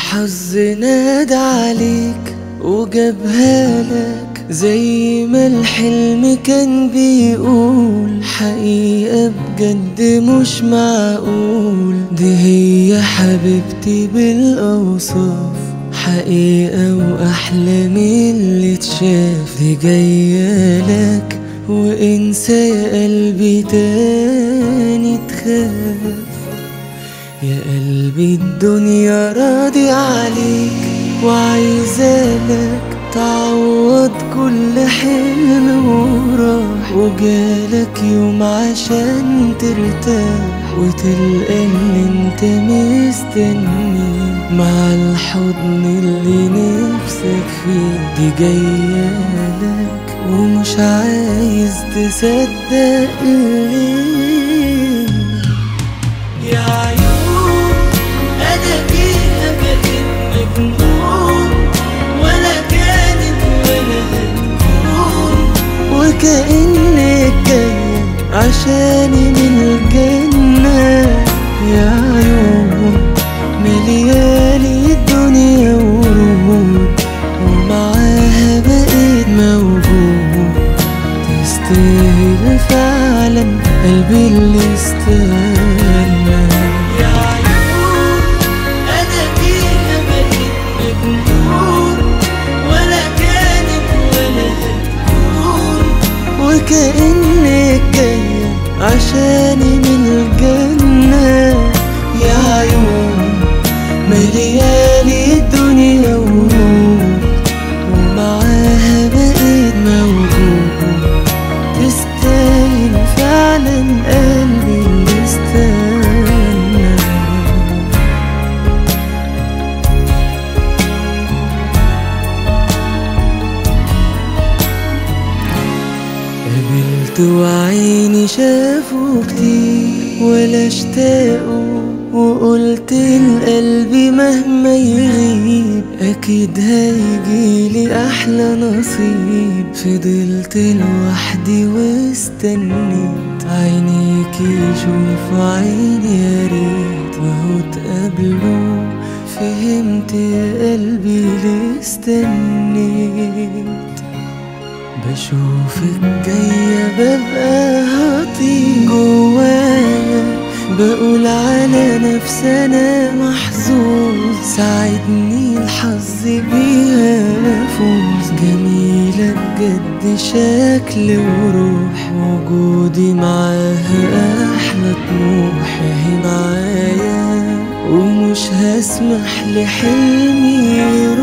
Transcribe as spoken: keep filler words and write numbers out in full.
الحظ نادى عليك وجابها لك زي ما الحلم كان بيقول. حقيقة بجد مش معقول، دي هي حبيبتي بالأوصاف. حقيقة وأحلى من اللي اتشاف، دي جاية لك وانسى يا قلبي تاني تخاف. يا قلبي الدنيا راضي عليك وعايزالك تعوض كل حلم وراح، وجالك يوم عشان ترتاح وتلقى اللي انت مستنيه مع الحضن اللي نفسك فيه. دي جايالك ومش عايز تصدق ليه. يا عيون انا بيها بقيت مجنون، ولا كانت ولا هتكون، وكأنك جاية عشاني من الجنة. يا عيون مليالي الدنيا ورود، ومعاها بقيت موجود. تستاهل فعلا قلبي اللي استنى. يا عيون أنا بيها بقيت مجنون، ولا كانت ولا هتكون، وكأنك جاية عشاني من الجنة. يا عيون مليالي الدنيا ورود، ومعاها بقيت موجود. تستاهل فعلا قلبي اللي استنى. قابلت وعيني شافوا كتير ولا اشتاقوا، وقلت لقلبي مهما يغيب أكيد هيجيلي أحلى نصيب. فضلت لوحدي واستنيت عينيكي يشوفوا عيني يا ريت، وهو اتقابلوا فهمت يا قلبي ليه استنيت. بشوفك جاية ببقى هطير جوايا، بقول على نفسي أنا محظوظ. ساعدني الحظ بيها أفوز، جميلة بجد شكل وروح، وجودي معاها أحلى طموح. هي معايا ومش هسمح لحلمي